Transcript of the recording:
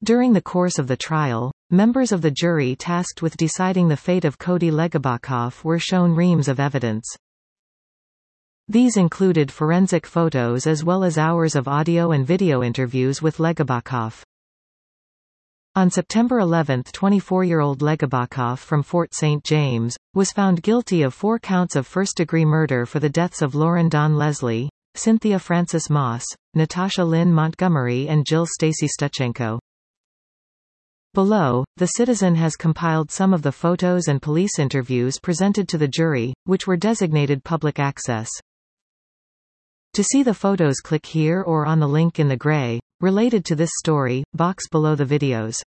During the course of the trial, members of the jury tasked with deciding the fate of Cody Legabokov were shown reams of evidence. These included forensic photos as well as hours of audio and video interviews with Legabokov. On September 11, 24-year-old Legabokov from Fort St. James, was found guilty of 4 counts of first-degree murder for the deaths of Lauren Dawn Leslie, Cynthia Frances Moss, Natasha Lynn Montgomery and Jill Stacy Stuchenko. Below, the Citizen has compiled some of the photos and police interviews presented to the jury, which were designated public access. To see the photos, click here or on the link in the gray, related to this story, box below the videos.